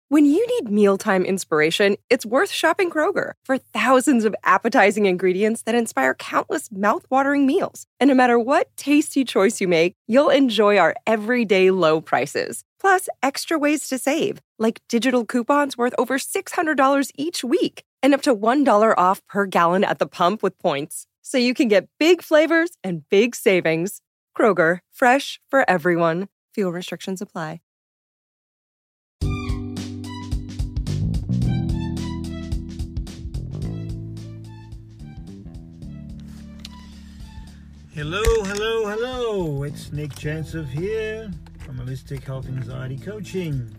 When you need mealtime inspiration, it's worth shopping Kroger for thousands of appetizing ingredients that inspire countless mouth-watering meals. And no matter what tasty choice you make, you'll enjoy our everyday low prices. Plus, extra ways to save, like digital coupons worth over $600 each week and up to $1 off per gallon at the pump with points. So you can get big flavors and big savings. Kroger, fresh for everyone. Fuel restrictions apply. Hello. It's Nick Jantsev here from Holistic Health Anxiety Coaching,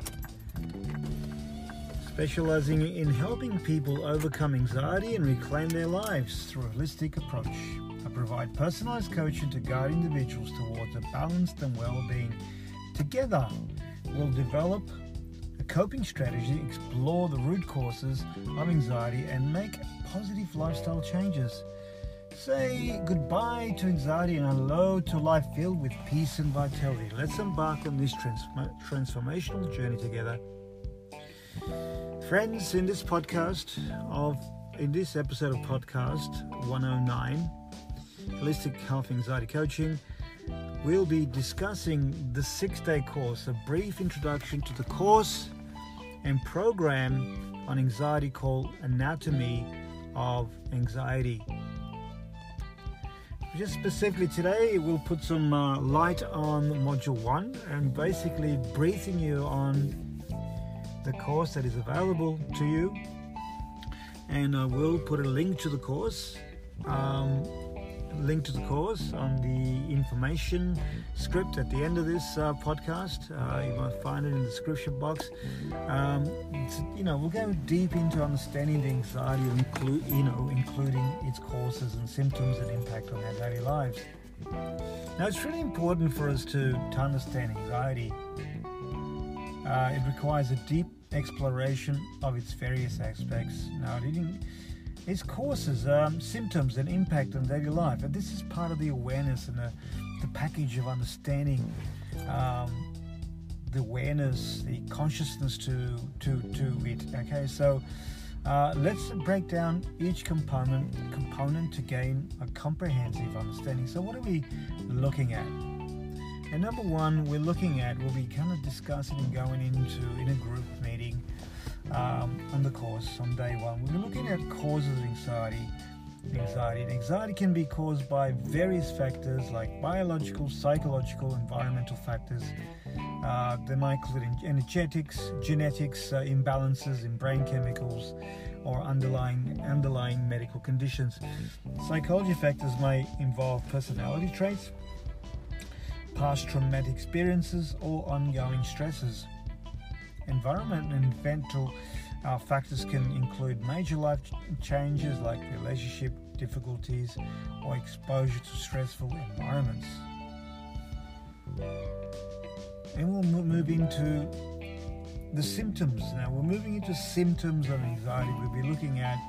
specializing in helping people overcome anxiety and reclaim their lives through a holistic approach. I provide personalized coaching to guide individuals towards a balanced and well-being. Together, we'll develop a coping strategy, explore the root causes of anxiety, and make positive lifestyle changes. Say goodbye to anxiety and hello to life filled with peace and vitality. Let's embark on this transformational journey together. Friends, in this episode of podcast 109, Holistic Health Anxiety Coaching, we'll be discussing the 6-day course, a brief introduction to the course and program on anxiety called Anatomy of Anxiety. Just specifically today, we'll put some light on Module 1 and basically briefing you on the course that is available to you. And we'll put a link to the course on the information script at the end of this podcast. You might find it in the description box. We'll go deep into understanding the anxiety, including its causes and symptoms and impact on our daily lives. Now, it's really important for us to understand anxiety. It requires a deep exploration of its various aspects. Now, its causes, symptoms, and impact on daily life. And this is part of the awareness and the package of understanding, the awareness, the consciousness to it. Okay, so let's break down each component to gain a comprehensive understanding. So what are we looking at? And number one, we'll be kind of discussing and going in a group meeting on the course on day one. We're looking at causes of anxiety. Anxiety can be caused by various factors like biological, psychological, environmental factors. They might include energetics, genetics, imbalances in brain chemicals, or underlying medical conditions. Psychology factors may involve personality traits, past traumatic experiences, or ongoing stresses. Environment and environmental factors can include major life changes like relationship difficulties or exposure to stressful environments. And we'll move into the symptoms. Now, we're moving into symptoms of anxiety. We'll be looking at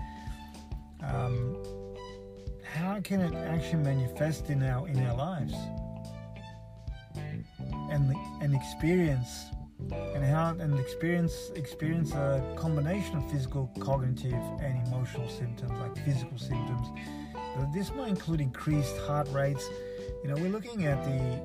how can it actually manifest in our lives, and experience a combination of physical, cognitive, and emotional symptoms, like physical symptoms. This might include increased heart rates. We're looking at the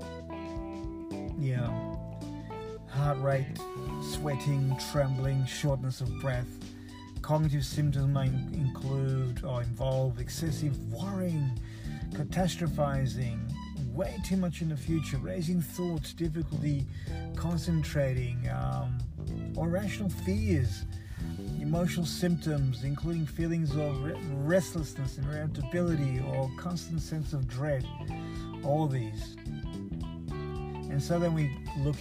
heart rate, sweating, trembling, shortness of breath. Cognitive symptoms may include or involve excessive worrying, catastrophizing, way too much in the future, raising thoughts, difficulty concentrating, or irrational fears. Emotional symptoms, including feelings of restlessness, irritability, or constant sense of dread. All these. And so then we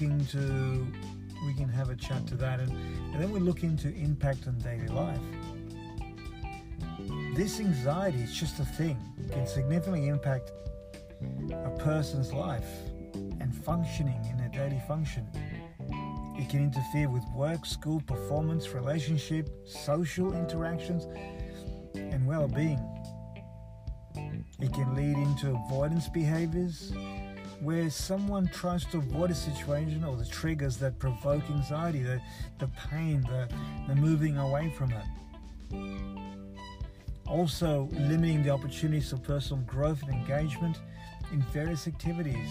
can have a chat to that, and then we look into impact on daily life. This anxiety is just a thing. It can significantly impact a person's life and functioning in their daily function. It can interfere with work, school performance, relationship, social interactions, and well-being. It can lead into avoidance behaviors, where someone tries to avoid a situation or the triggers that provoke anxiety, the pain, the moving away from it. Also, limiting the opportunities for personal growth and engagement in various activities.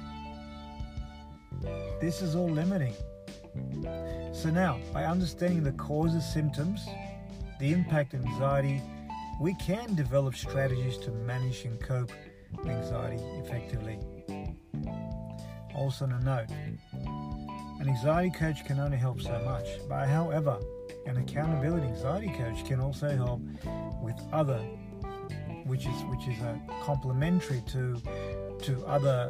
This is all limiting. So now, by understanding the causes, symptoms, the impact of anxiety, we can develop strategies to manage and cope with anxiety effectively. Also on a note, an anxiety coach can only help so much, but however, an accountability anxiety coach can also help with other, which is a complementary to other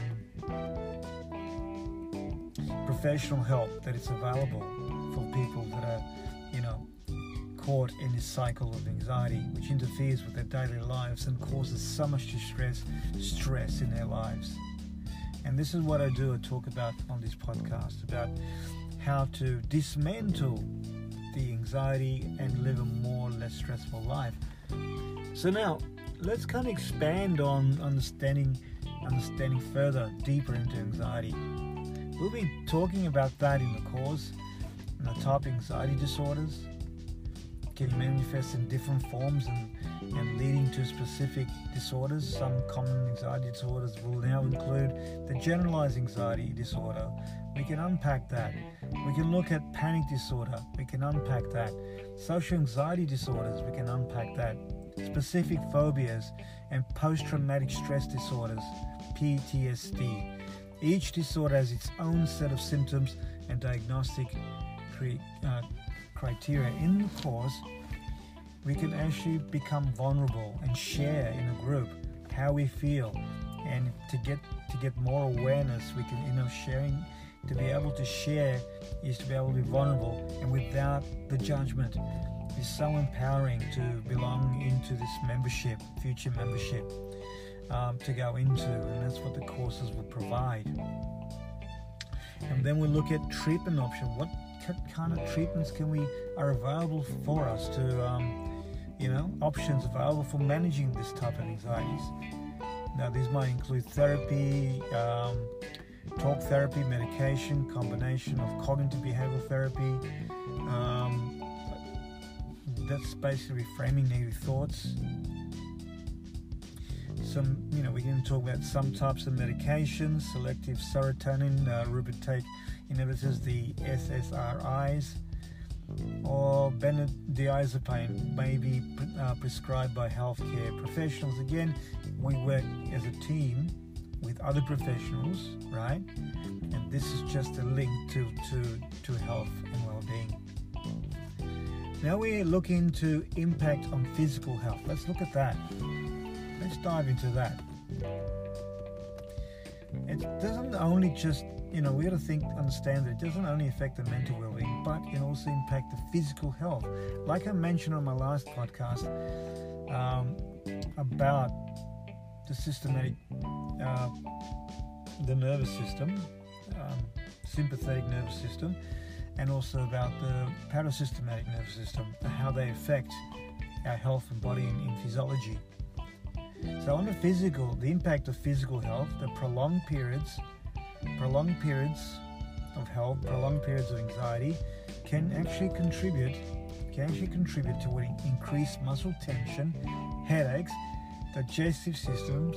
professional help that is available for people that are, caught in this cycle of anxiety, which interferes with their daily lives and causes so much stress in their lives. And this is what I talk about on this podcast, about how to dismantle the anxiety and live a more or less stressful life. So now, let's kind of expand on understanding further, deeper into anxiety. We'll be talking about that in the course, and the type of anxiety disorders can manifest in different forms and leading to specific disorders. Some common anxiety disorders will now include the generalized anxiety disorder. We can unpack that. We can look at panic disorder. We can unpack that. Social anxiety disorders. We can unpack that. Specific phobias and post-traumatic stress disorders, PTSD. Each disorder has its own set of symptoms and diagnostic criteria. In the course, we can actually become vulnerable and share in a group how we feel, and to get more awareness, we can sharing. To be able to share is to be able to be vulnerable and without the judgment. It's so empowering to belong into this membership, future membership, to go into, and that's what the courses will provide. And then we'll look at treatment options. What kind of treatments are available for us to, options available for managing this type of anxieties. Now, these might include therapy, talk therapy, medication, combination of cognitive behavioral therapy. That's basically reframing negative thoughts. We can talk about some types of medications, selective serotonin reuptake inhibitors, the SSRIs, or benzodiazepine may be prescribed by healthcare professionals. Again, we work as a team with other professionals, right? And this is just a link to health and well-being. Now we look into impact on physical health. Let's look at that. Let's dive into that. It doesn't only just, we got to understand that it doesn't only affect the mental well-being, but it also impacts the physical health. Like I mentioned on my last podcast about the systematic, the nervous system, sympathetic nervous system, and also about the parasystematic nervous system, how they affect our health and body in physiology. So on the impact of physical health, the prolonged periods of health, prolonged periods of anxiety can actually contribute to increased muscle tension, headaches, digestive systems,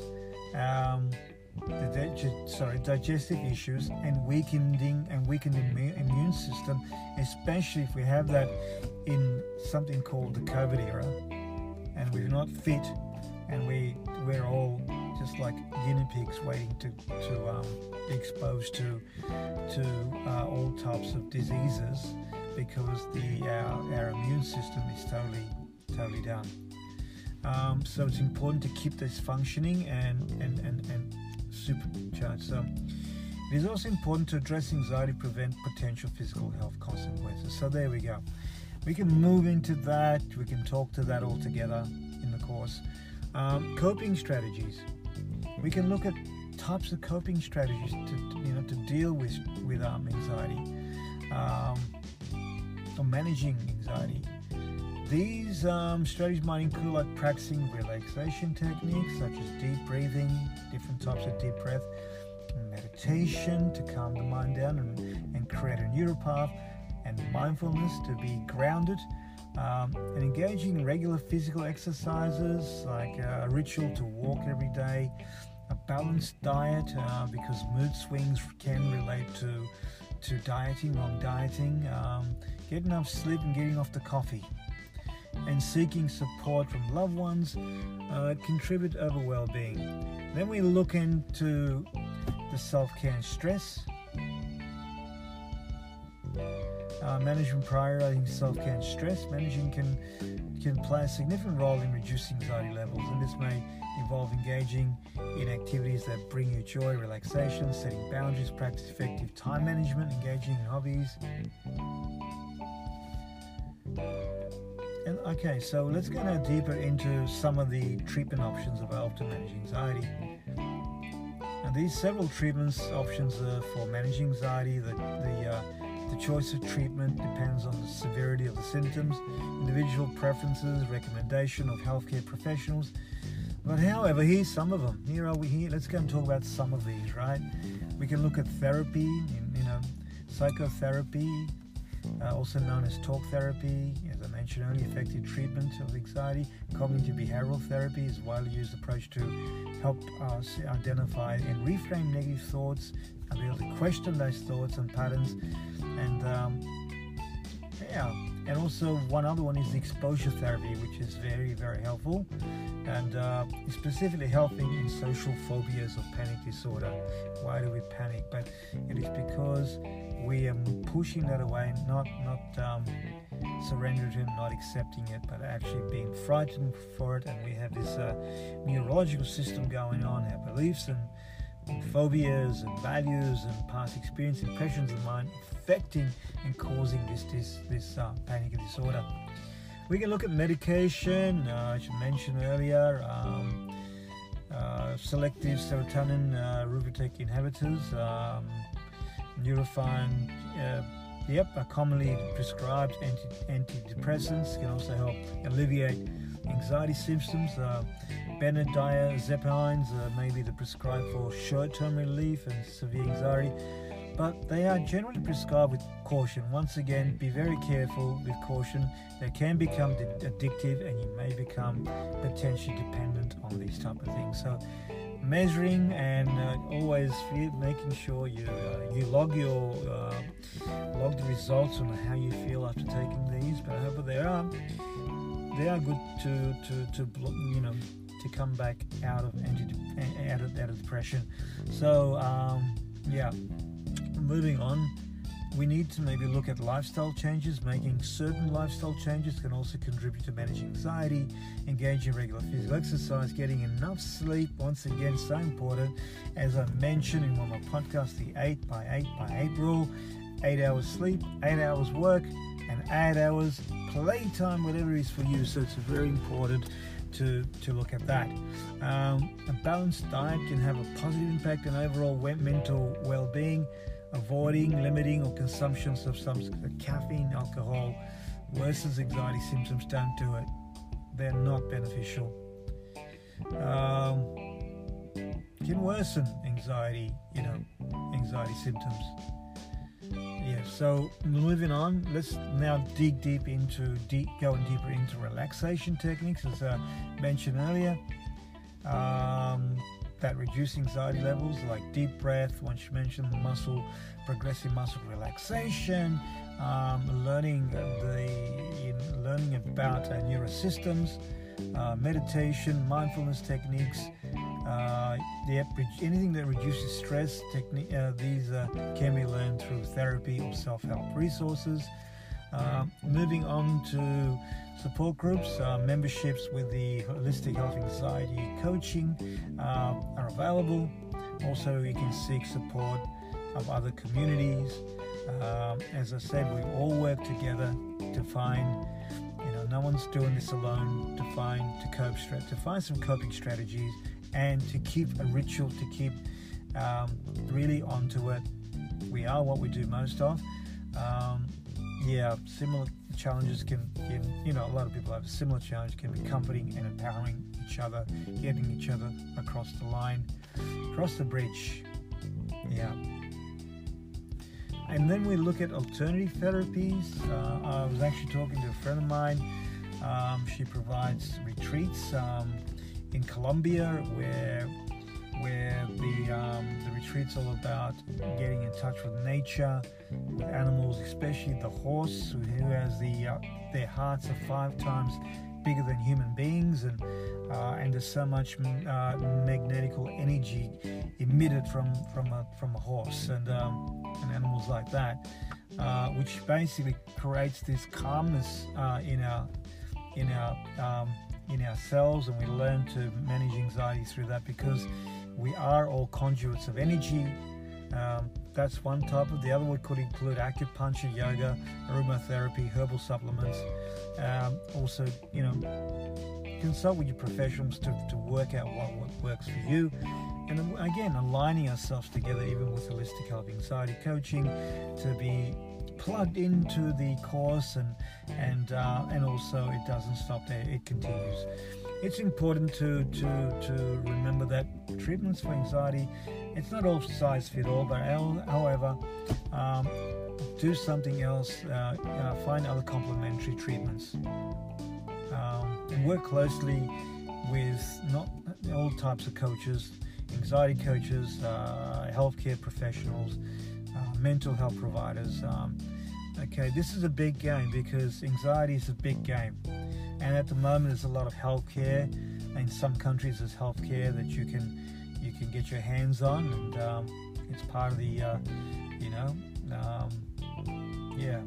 digestive issues, and weakened immune system, especially if we have that in something called the COVID era, and we're not fit, and we're all just like guinea pigs waiting to be exposed to all types of diseases because our immune system is totally down. So it's important to keep this functioning and supercharged. So it is also important to address anxiety, prevent potential physical health consequences. So there we go. We can move into that. We can talk to that all together in the course. Coping strategies. We can look at types of coping strategies to deal with anxiety or managing anxiety. These strategies might include like practicing relaxation techniques such as deep breathing, different types of deep breath, meditation to calm the mind down and create a neuropath, and mindfulness to be grounded, and engaging in regular physical exercises like a ritual to walk every day, a balanced diet, because mood swings can relate to dieting, wrong dieting, get enough sleep and getting off the coffee, and seeking support from loved ones contribute over well-being. Then we look into the self-care and stress. Management prioritizing self-care and stress. Managing can play a significant role in reducing anxiety levels, and this may involve engaging in activities that bring you joy, relaxation, setting boundaries, practice effective time management, engaging in hobbies. And okay, so let's go now deeper into some of the treatment options available to manage anxiety. And these several treatments options for managing anxiety. The choice of treatment depends on the severity of the symptoms, individual preferences, recommendation of healthcare professionals. But however, here's some of them. Here. Let's go and talk about some of these, right? We can look at therapy, psychotherapy, also known as talk therapy. As I mentioned earlier, effective treatment of anxiety. Cognitive behavioral therapy is a widely used approach to help us identify and reframe negative thoughts and be able to question those thoughts and patterns. And also one other one is the exposure therapy, which is very, very helpful, and specifically helping in social phobias of panic disorder. Why do we panic? But it is because we are pushing that away, not surrendering to it, not accepting it, but actually being frightened for it. And we have this neurological system going on, our beliefs and phobias and values and past experience, impressions of mind affecting and causing this panic disorder. We can look at medication, I should mention earlier, selective serotonin reuptake inhibitors, Nurofen, are commonly prescribed antidepressants, can also help alleviate anxiety symptoms. Benzodiazepines may be prescribed for short-term relief and severe anxiety, but they are generally prescribed with caution. Once again, be very careful with caution. They can become addictive, and you may become potentially dependent on these type of things. So measuring and always making sure you log the results on how you feel after taking these. But however, they are good to come back out of depression. So moving on, we need to maybe look at lifestyle changes. Making certain lifestyle changes can also contribute to managing anxiety. Engage in regular physical exercise, getting enough sleep, once again, so important. As I mentioned in one of my podcasts, the 8x8x8 rule: 8 hours sleep, 8 hours work, and 8 hours playtime, whatever it is for you. So it's very important to look at that. A balanced diet can have a positive impact on overall mental well-being. Avoiding, limiting, or consumption of substances like caffeine, alcohol worsens anxiety symptoms. Don't do it. They're not beneficial. Can worsen anxiety symptoms. So moving on, let's now dig going deeper into relaxation techniques, as I mentioned earlier. That reduce anxiety levels, like deep breath, once you mentioned progressive muscle relaxation, learning about neurosystems, meditation, mindfulness techniques, anything that reduces stress. These can be learned through therapy or self-help resources. Moving on to support groups, memberships with the Holistic Health Anxiety Coaching are available. Also, you can seek support of other communities. As I said, we all work together to find, no one's doing this alone, to find some coping strategies, and to keep a ritual, to keep really onto it. We are what we do most of. Similar challenges can a lot of people have a similar challenge, can be comforting and empowering each other, getting each other across the line, across the bridge. Yeah. And then we look at alternative therapies. I was actually talking to a friend of mine. She provides retreats in Colombia where the retreat's all about getting in touch with nature, with animals, especially the horse, who has their hearts are 5 times bigger than human beings, and there's so much magnetical energy emitted from a horse and animals like that, which basically creates this calmness in ourselves, and we learn to manage anxiety through that because we are all conduits of energy. That's one type of. The other could include acupuncture, yoga, aromatherapy, herbal supplements. Also, consult with your professionals to work out what works for you. And again, aligning ourselves together, even with holistic health anxiety coaching, to be plugged into the course, and also it doesn't stop there; it continues. It's important to remember that treatments for anxiety, it's not all size fit all, but however, do something else, find other complementary treatments, and work closely with not all types of coaches, anxiety coaches, healthcare professionals, mental health providers. Okay, this is a big game because anxiety is a big game. And at the moment, there's a lot of healthcare. In some countries, there's healthcare that you can get your hands on, and it's part of the, yeah.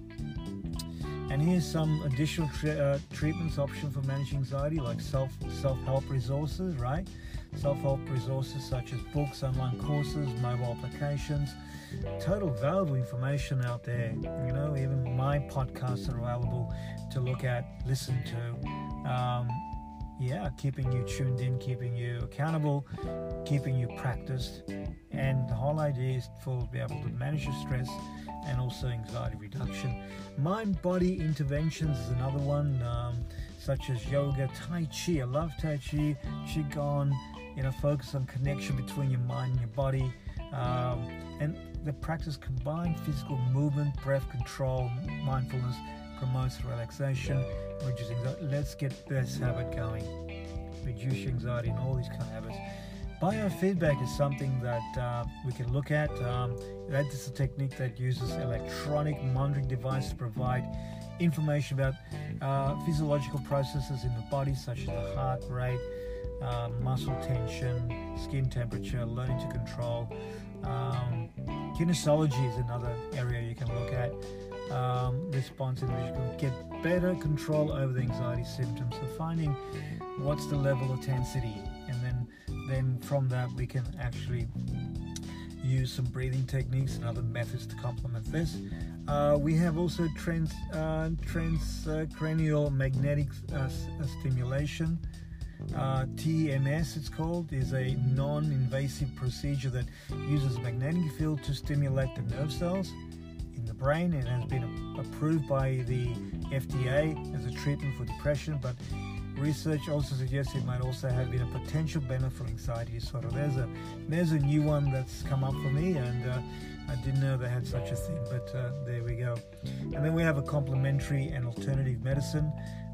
And here's some additional treatments option for managing anxiety, like self-help resources, right? Self-help resources such as books, online courses, mobile applications, total valuable information out there. Even my podcasts are available to look at, listen to. Keeping you tuned in, keeping you accountable, keeping you practiced. And the whole idea is to be able to manage your stress and also anxiety reduction. Mind-body interventions is another one, such as yoga, Tai Chi. I love Tai Chi, Qigong, focus on connection between your mind and your body. And the practice combined physical movement, breath control, mindfulness, promotes relaxation, reduces anxiety. Let's get this habit going. Reduce anxiety and all these kind of habits. Biofeedback is something that we can look at. That is a technique that uses electronic monitoring devices to provide information about physiological processes in the body, such as the heart rate, muscle tension, skin temperature, learning to control. Kinesiology is another area you can look at. Response individual can get better control over the anxiety symptoms. So finding what's the level of intensity, and then from that we can actually use some breathing techniques and other methods to complement this. We have also transcranial magnetic stimulation. TMS, it's called, is a non-invasive procedure that uses a magnetic field to stimulate the nerve cells in the brain. It has been approved by the FDA as a treatment for depression, but research also suggests it might also have been a potential benefit for anxiety disorder. There's a new one that's come up for me, and I didn't know they had such a thing, but there we go. And then we have a complementary and alternative medicine,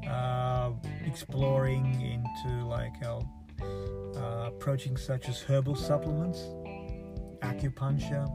exploring into like approaching such as herbal supplements, acupuncture.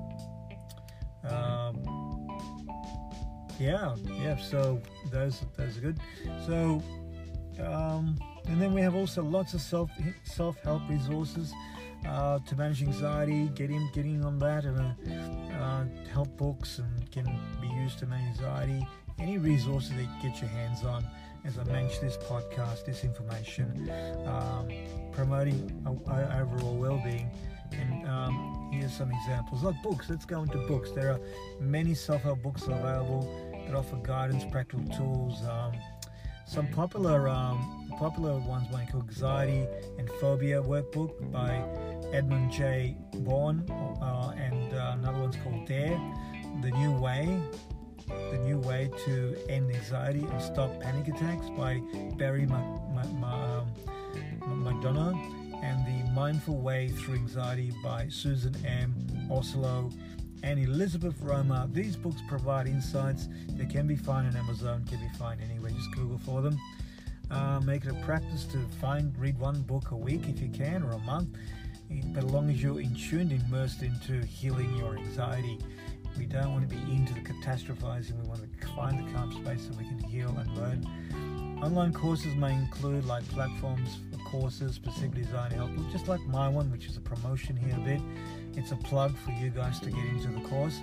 So those are good. So and then we have also lots of self-help resources to manage anxiety. Getting on that, and help books and can be used to manage anxiety. Any resources that you get your hands on, as I mentioned, this podcast, this information, promoting overall well-being. And here's some examples, like books. Let's go into books. There are many self-help books available that offer guidance, practical tools. Some popular ones might call Anxiety and Phobia Workbook by Edmund J. Bourne, and another one's called Dare, The New Way to End Anxiety and Stop Panic Attacks by Barry McDonough, and the Mindful Way Through Anxiety by Susan M. Oslo and Elizabeth Roma. These books provide insights. They can be found on Amazon, can be found anywhere. Just Google for them. Make it a practice to read one book a week if you can, or a month. But as long as you're immersed into healing your anxiety. We don't want to be into the catastrophizing. We want to find the calm space so we can heal and learn. Online courses may include like platforms for courses specifically designed to help, just like my one, which is a promotion here a bit. It's a plug for you guys to get into the course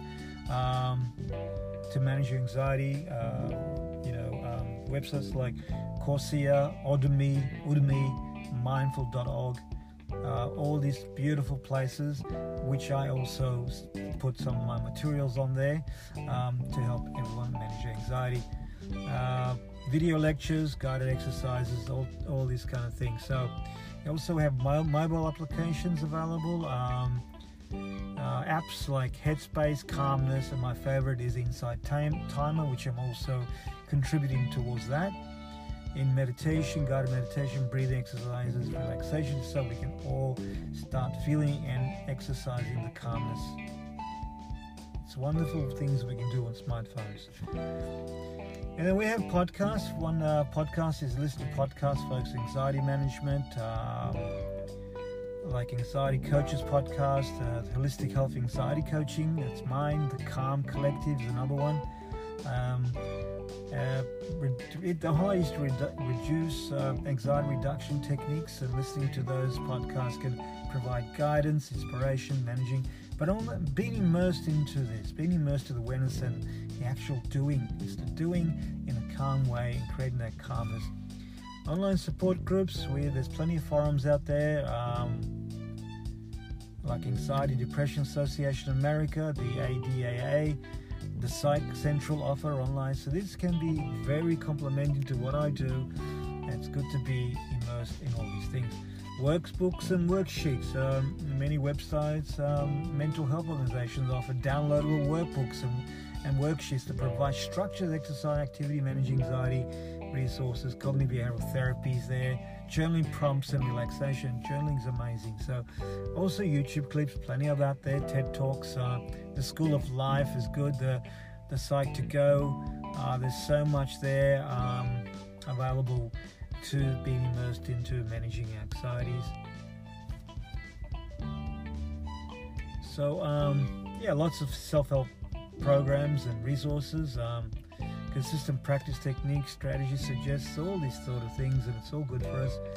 to manage your anxiety. Websites like Coursera, Udemy, Mindful.org. All these beautiful places, which I also put some of my materials on there to help everyone manage anxiety. Video lectures, guided exercises, all these kind of things. So you also have mobile applications available, apps like Headspace, Calmness, and my favorite is Insight Timer, which I'm also contributing towards that. In meditation, guided meditation, breathing exercises, relaxation, so we can all start feeling and exercising the calmness. It's wonderful things we can do on smartphones. And then we have podcasts. One podcast is Listen Podcast, focused on anxiety management, like Anxiety Coaches Podcast, Holistic Health Anxiety Coaching, that's mine. The Calm Collective is another one. The whole is to reduce anxiety reduction techniques, and listening to those podcasts can provide guidance, inspiration, managing, but being immersed into this, being immersed to the awareness and the actual doing. It's the doing in a calm way and creating that calmness. Online support groups, there's plenty of forums out there, like Anxiety Depression Association of America, the ADAA, the Psych Central offer online. So this can be very complementary to what I do, and it's good to be immersed in all these things. Workbooks and worksheets. Many websites, mental health organizations offer downloadable workbooks and worksheets to provide structured exercise, activity, managing anxiety, resources, cognitive behavioral therapies there, journaling prompts and relaxation. Journaling is amazing. So also YouTube clips, plenty of out there, TED Talks, the School of Life is good, the Psych to Go, there's so much there available to being immersed into managing anxieties. So lots of self-help programs and resources, consistent practice techniques, strategies, suggests all these sort of things, and it's all good for us.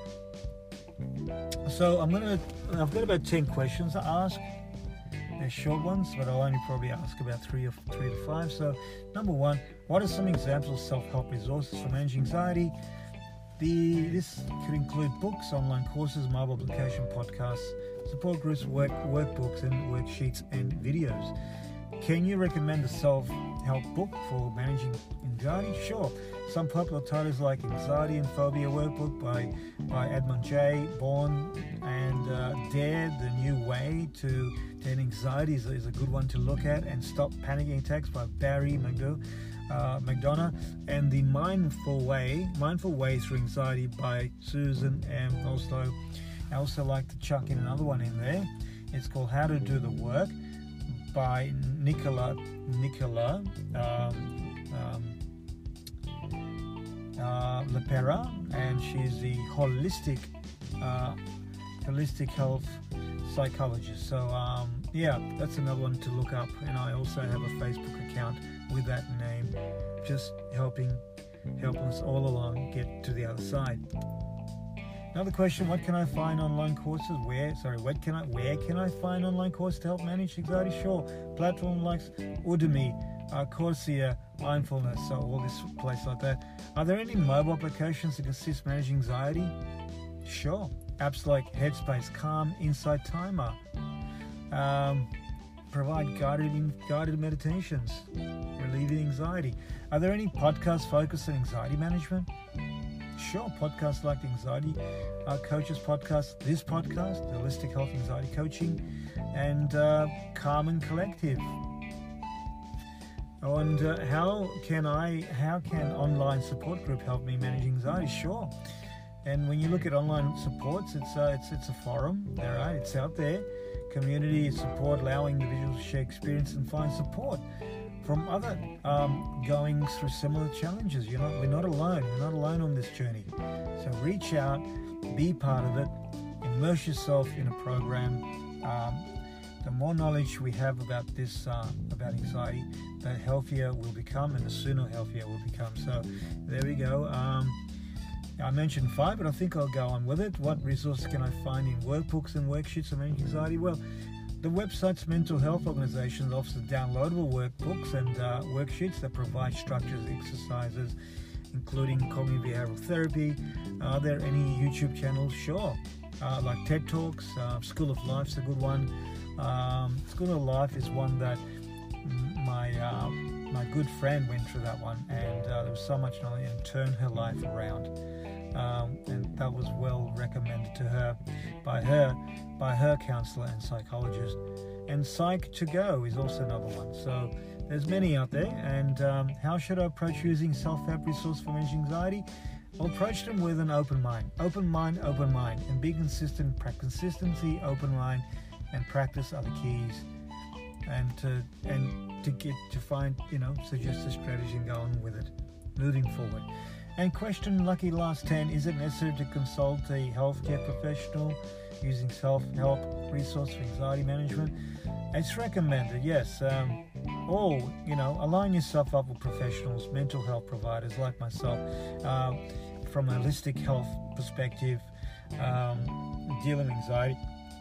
So I've got about 10 questions to ask. They're short ones, but I'll only probably ask about three to five. So number one, what are some examples of self-help resources for managing anxiety? This could include books, online courses, mobile application, podcasts, support groups, workbooks and worksheets and videos. Can you recommend a self-help book for managing anxiety? Sure. Some popular titles like Anxiety and Phobia Workbook by Edmund J. Bourne and Dare, The New Way to End Anxiety is a good one to look at, and Stop Panicking Attacks by Barry McDonough, and The Mindful Way Through Anxiety by Susan M. Oslo. I also like to chuck in another one in there. It's called How to Do the Work by Nicola Lepera, and she's the holistic health psychologist. So that's another one to look up. And I also have a Facebook account with that name, just helping us all along get to the other side. Another question: what can I find online courses? Where can I find online courses to help manage anxiety? Sure, platforms like Udemy, Coursera, Mindfulness, so all this place like that. Are there any mobile applications that assist managing anxiety? Sure, apps like Headspace, Calm, Insight Timer provide guided meditations, relieving anxiety. Are there any podcasts focused on anxiety management? Sure, podcasts like the Anxiety Coaches Podcast, this podcast, the Holistic Health Anxiety Coaching, and Calm and Collective. And how can online support group help me manage anxiety? Sure. And when you look at online supports, it's a forum, all right? It's out there. Community support, allowing individuals to share experience and find support from other going through similar challenges. We're not alone. We're not alone on this journey. So reach out, be part of it, immerse yourself in a program. The more knowledge we have about this, about anxiety, the healthier we'll become, and the sooner healthier we'll become. So there we go. I mentioned 5, but I think I'll go on with it. What resources can I find in workbooks and worksheets on managing anxiety? Well, the website's mental health organization offers downloadable workbooks and worksheets that provide structures, exercises, including cognitive behavioral therapy. Are there any YouTube channels? Sure. Like TED Talks, School of Life's a good one. School of Life is one that my good friend went through that one, and there was so much knowledge and turned her life around. And that was well recommended to her by her counselor and psychologist. And Psych to Go is also another one. So there's many out there. And how should I approach using self-help resource for managing anxiety? I'll approach them with an open mind, and be consistent. Consistency, open mind, and practice are the keys. And to find suggest a strategy and go on with it, moving forward. And question lucky last 10, is it necessary to consult a healthcare professional using self-help resource for anxiety management? It's recommended, yes. Align yourself up with professionals, mental health providers like myself, from a holistic health perspective, dealing with anxiety,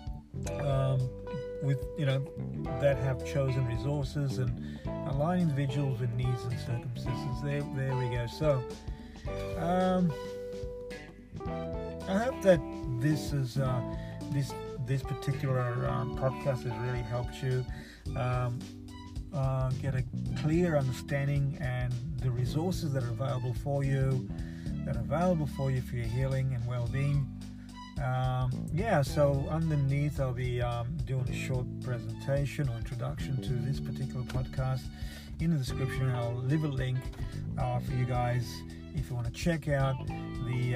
that have chosen resources and align individuals with needs and circumstances. There we go. So I hope that this is this particular podcast has really helped you get a clear understanding and the resources that are available for you for your healing and well-being. So underneath I'll be doing a short presentation or introduction to this particular podcast. In the description I'll leave a link for you guys if you want to check out the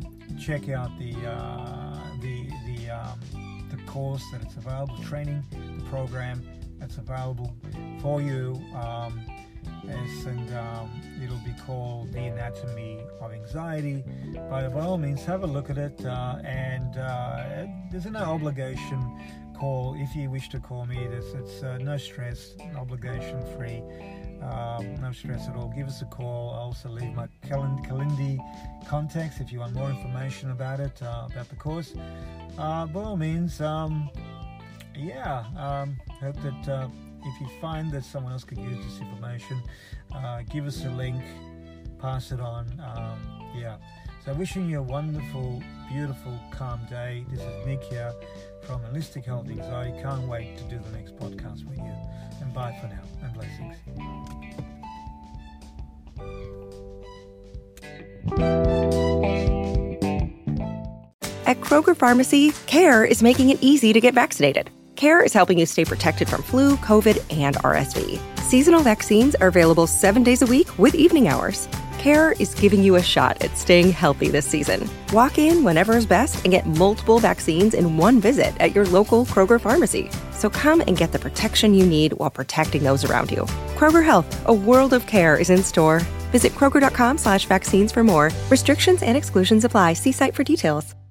course that it's available, training, the program that's available for you. It'll be called The Anatomy of Anxiety. By all means, have a look at it, and there's no obligation call. If you wish to call me, it's no stress, obligation free, no stress at all. Give us a call. I'll also leave my Calendly contacts if you want more information about it, about the course. By all means, hope that if you find that someone else could use this information, give us a link, pass it on. So wishing you a wonderful, beautiful, calm day. This is Nick here from Holistic Health Anxiety. Can't wait to do the next podcast with you. And bye for now, and blessings. At Kroger Pharmacy, CARE is making it easy to get vaccinated. CARE is helping you stay protected from flu, COVID, and RSV. Seasonal vaccines are available 7 days a week with evening hours. CARE is giving you a shot at staying healthy this season. Walk in whenever is best and get multiple vaccines in one visit at your local Kroger Pharmacy. So come and get the protection you need while protecting those around you. Kroger Health, a world of care is in store. Visit Kroger.com/vaccines for more. Restrictions and exclusions apply. See site for details.